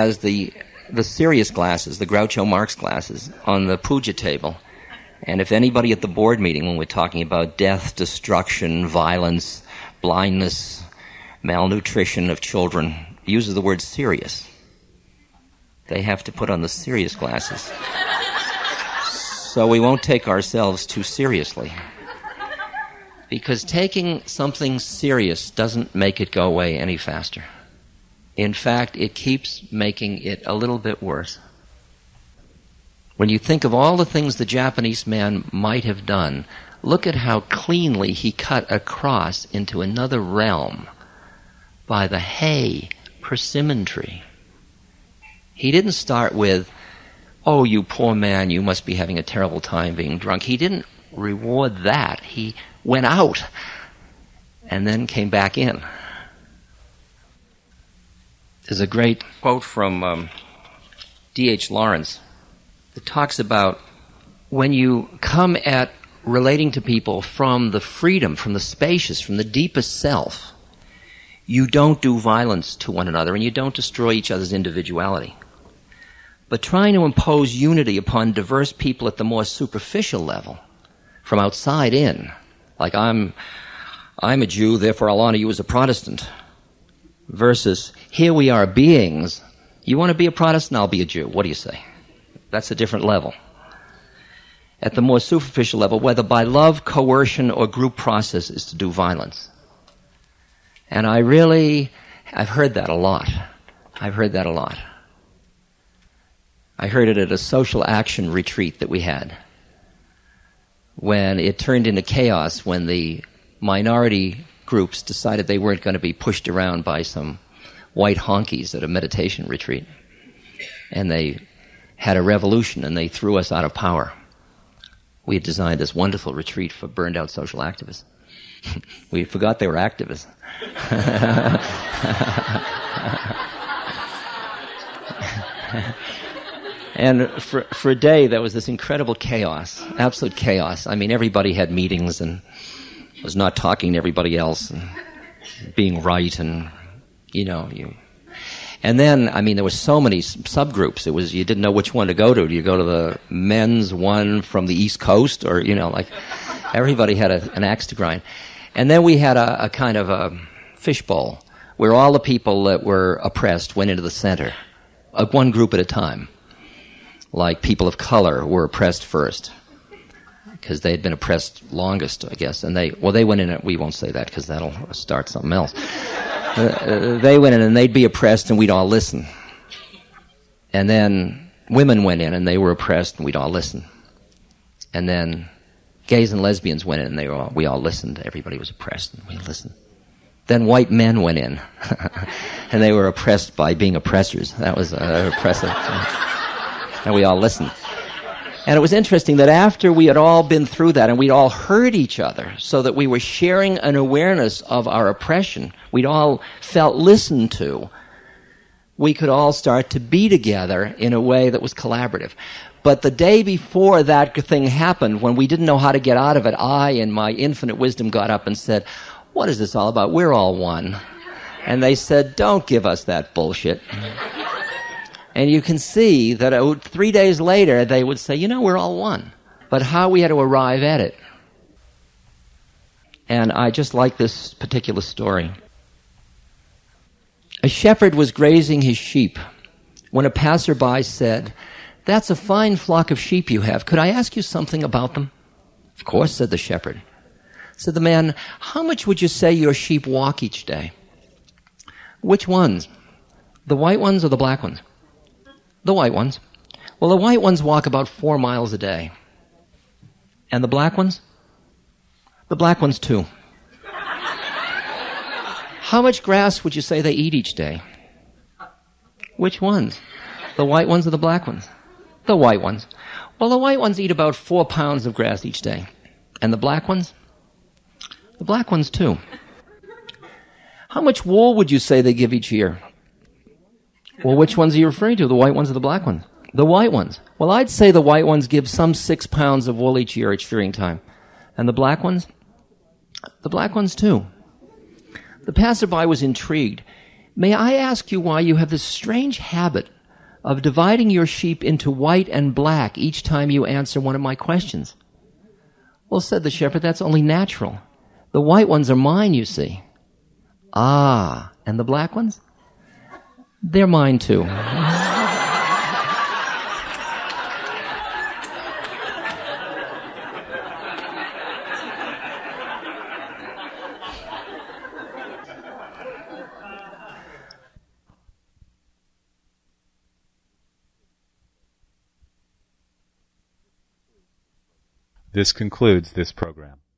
has the serious glasses, the Groucho Marx glasses, on the puja table. And if anybody at the board meeting, when we're talking about death, destruction, violence, blindness, malnutrition of children, uses the word serious, they have to put on the serious glasses. So we won't take ourselves too seriously. Because taking something serious doesn't make it go away any faster. In fact, it keeps making it a little bit worse. When you think of all the things the Japanese man might have done, look at how cleanly he cut across into another realm by the hay persimmon tree. He didn't start with, "Oh, you poor man, you must be having a terrible time being drunk." He didn't reward that. He went out and then came back in. There's a great quote from D.H. Lawrence that talks about when you come at relating to people from the freedom, from the spacious, from the deepest self, you don't do violence to one another and you don't destroy each other's individuality. But trying to impose unity upon diverse people at the more superficial level, from outside in, like I'm a Jew, therefore I'll honor you as a Protestant, versus here we are beings, you want to be a Protestant, I'll be a Jew. What do you say? That's a different level. At the more superficial level, whether by love, coercion, or group process, is to do violence. And I've heard that a lot. I heard it at a social action retreat that we had, when it turned into chaos, when the minority groups decided they weren't going to be pushed around by some white honkies at a meditation retreat. And they had a revolution and they threw us out of power. We had designed this wonderful retreat for burned out social activists. We forgot they were activists. And for a day, there was this incredible chaos, absolute chaos. I mean, everybody had meetings and was not talking to everybody else and being right and, And then, there were so many subgroups. It was, you didn't know which one to go to. Do you go to the men's one from the East Coast? Or, everybody had an axe to grind. And then we had a kind of a fishbowl where all the people that were oppressed went into the center, one group at a time. Like people of color were oppressed first, because they had been oppressed longest, I guess. And they went in, we won't say that because that'll start something else. They went in and they'd be oppressed and we'd all listen. And then women went in and they were oppressed and we'd all listen. And then gays and lesbians went in and we all listened. Everybody was oppressed and we listened. Then white men went in and they were oppressed by being oppressors. That was oppressive. And we all listened. And it was interesting that after we had all been through that and we'd all heard each other so that we were sharing an awareness of our oppression, we'd all felt listened to, we could all start to be together in a way that was collaborative. But the day before that thing happened, when we didn't know how to get out of it, I, in my infinite wisdom, got up and said, "What is this all about? We're all one." And they said, "Don't give us that bullshit." And you can see that 3 days later, they would say, we're all one. But how we had to arrive at it. And I just like this particular story. A shepherd was grazing his sheep when a passerby said, "That's a fine flock of sheep you have. Could I ask you something about them?" "Of course," said the shepherd. Said the man, "How much would you say your sheep walk each day?" "Which ones? The white ones or the black ones?" "The white ones." "Well, the white ones walk about 4 miles a day." "And the black ones?" "The black ones too." "How much grass would you say they eat each day?" "Which ones? The white ones or the black ones?" "The white ones." "Well, the white ones eat about 4 pounds of grass each day." "And the black ones?" "The black ones too." "How much wool would you say they give each year?" "Well, which ones are you referring to, the white ones or the black ones?" "The white ones." "Well, I'd say the white ones give some 6 pounds of wool each year at shearing time." "And the black ones?" "The black ones too." The passerby was intrigued. May I ask you why you have this strange habit of dividing your sheep into white and black each time you answer one of my questions? Well, said the shepherd, that's only natural. The white ones are mine, you see. Ah, and the black ones? They're mine too. This concludes this program.